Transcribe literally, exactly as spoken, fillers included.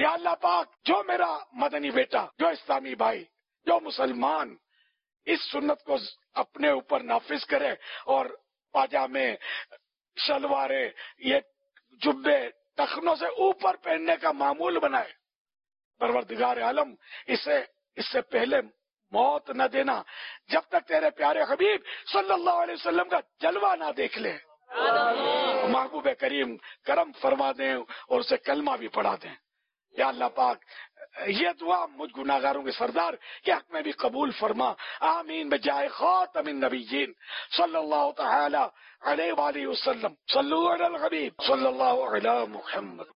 या अल्लाह पाक, जो मेरा मदनी बेटा, जो इस्लामी भाई, जो मुसलमान इस सुन्नत को अपने ऊपर नाफिज करे और पाजामे, शलवारे, ये जुब्बे टखनों से ऊपर पहनने का मामूल बनाए, परवरदिगार आलम इसे इससे पहले मौत न देना जब तक तेरे प्यारे हबीब सल्लल्लाहु अलैहि वसल्लम का जलवा ना देख ले। महबूब करीम करम फरमा दें और उसे कलमा भी पढ़ा दें। या अल्लाह पाक, ये दुआ मुझ गुनाहगारों के सरदार के हक में भी कबूल फरमा। आमीन बजाए खातमिन नबिय्यीन सल्लल्लाहु तआला अलैहि वसल्लम। सल्लु अलल हबीब सल्लल्लाहु अलैहि मुहम्मद।